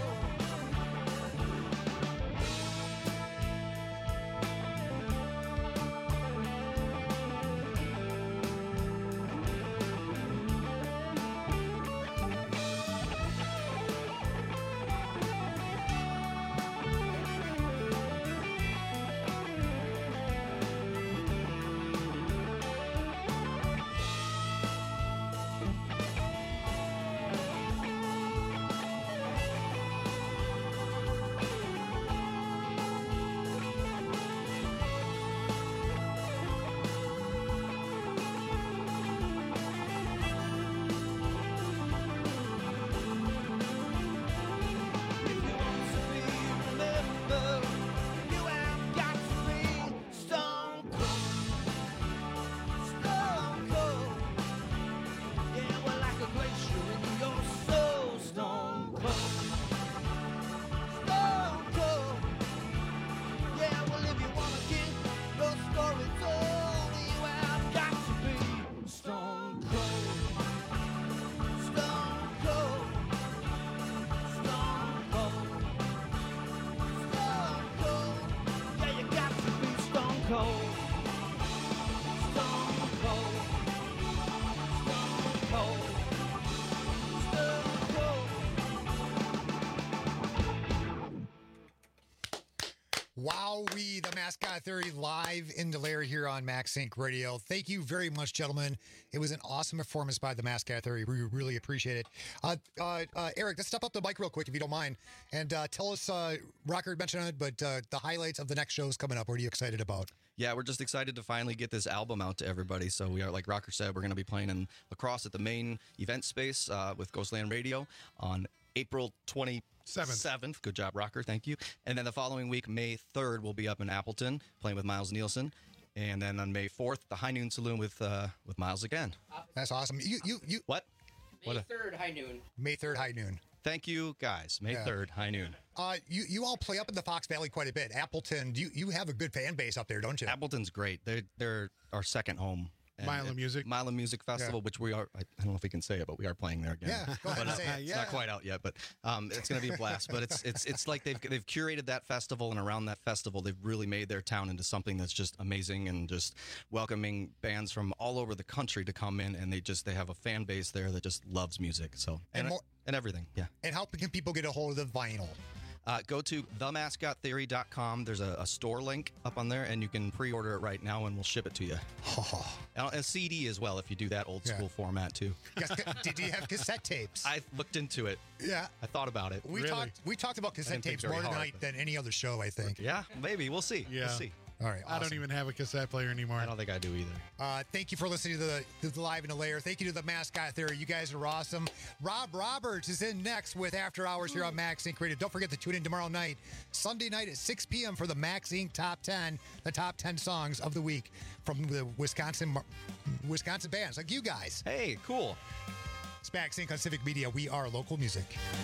Wowee, the Mascot Theory live in Delaire here on Max Inc Radio. Thank you very much, gentlemen. It was an awesome performance by the Mascot Theory. We really appreciate it. Uh, uh, uh, Eric, let's step up the mic real quick if you don't mind, and uh, tell us, uh, Rocker mentioned it, but uh, the highlights of the next shows coming up. What are you excited about? Yeah, we're just excited to finally get this album out to everybody. So we are, like Rocker said, we're going to be playing in La Crosse at the main event space uh, with Ghostland Radio on April twenty-seventh. Good job, Rocker. Thank you. And then the following week, May third, we'll be up in Appleton playing with Miles Nielsen. And then on May fourth, the High Noon Saloon with uh, with Miles again. That's awesome. You you you what? May third, High Noon. May third, High Noon. Thank you, guys. May third, High Noon. Uh, you you all play up in the Fox Valley quite a bit. Appleton, you you have a good fan base up there, don't you? Appleton's great. They're they're our second home. And Mile of Music. Mile of Music Festival, Yeah. which we are, I don't know if we can say it, but we are playing there again. Yeah, go ahead but and say it. It's Yeah. not quite out yet, but um, it's going to be a blast. But it's it's it's like they've they've curated that festival, and around that festival, they've really made their town into something that's just amazing and just welcoming bands from all over the country to come in, and they just they have a fan base there that just loves music. So And and, more- and everything, yeah. And how can people get a hold of the vinyl? Uh, go to the mascot theory dot com. There's a, a store link up on there, and you can pre-order it right now, and we'll ship it to you. And a C D as well, if you do that old Yeah. school format, too. Did you have cassette tapes? I looked into it. Yeah. I thought about it. We talked we talked about cassette didn't think tapes very more hard, tonight but- than any other show, I think. Yeah, maybe. We'll see. Yeah. We'll see. All right. I don't awesome. even have a cassette player anymore. I don't think I do either. Uh, thank you for listening to the, to the Live in the Lair. Thank you to the Mascot Theory. You guys are awesome. Rob Roberts is in next with After Hours here on Max Inc Radio. Don't forget to tune in tomorrow night, Sunday night at six p.m. for the Max Inc Top ten, the top ten songs of the week from the Wisconsin Wisconsin bands like you guys. Hey, cool. It's Max Inc on Civic Media. We are local music.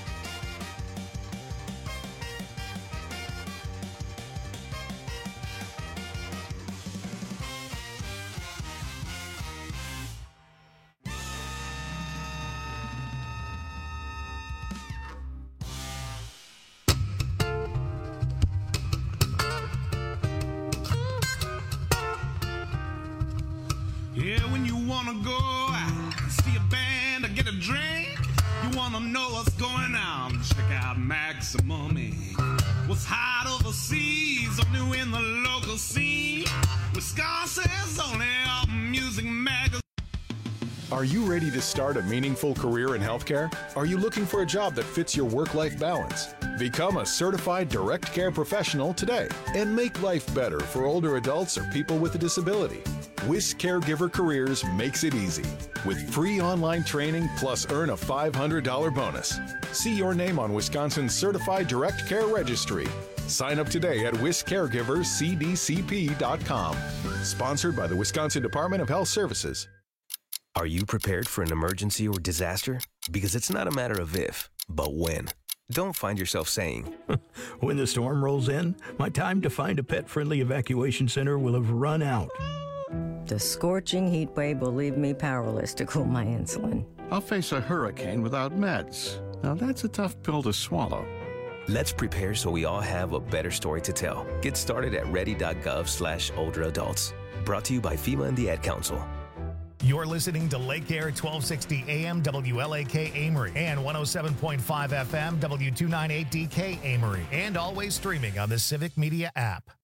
Yeah, when you wanna go out, see a band or get a drink, you wanna know what's going on, check out Maximum Incorporated. What's hot overseas, or new in the local scene, Wisconsin's only all music magazine. Are you ready to start a meaningful career in healthcare? Are you looking for a job that fits your work-life balance? Become a certified direct care professional today and make life better for older adults or people with a disability. WIS Caregiver Careers makes it easy with free online training plus earn a five hundred dollars bonus. See your name on Wisconsin's Certified Direct Care Registry. Sign up today at wis caregivers c d c p dot com. Sponsored by the Wisconsin Department of Health Services. Are you prepared for an emergency or disaster? Because it's not a matter of if, but when. Don't find yourself saying, when the storm rolls in, my time to find a pet-friendly evacuation center will have run out. The scorching heat wave will leave me powerless to cool my insulin. I'll face a hurricane without meds. Now that's a tough pill to swallow. Let's prepare so we all have a better story to tell. Get started at ready.gov slash older adults. Brought to you by FEMA and the Ad Council. You're listening to Lake Air twelve sixty A M W L A K Amory and one oh seven point five F M W two ninety-eight D K Amory, and always streaming on the Civic Media app.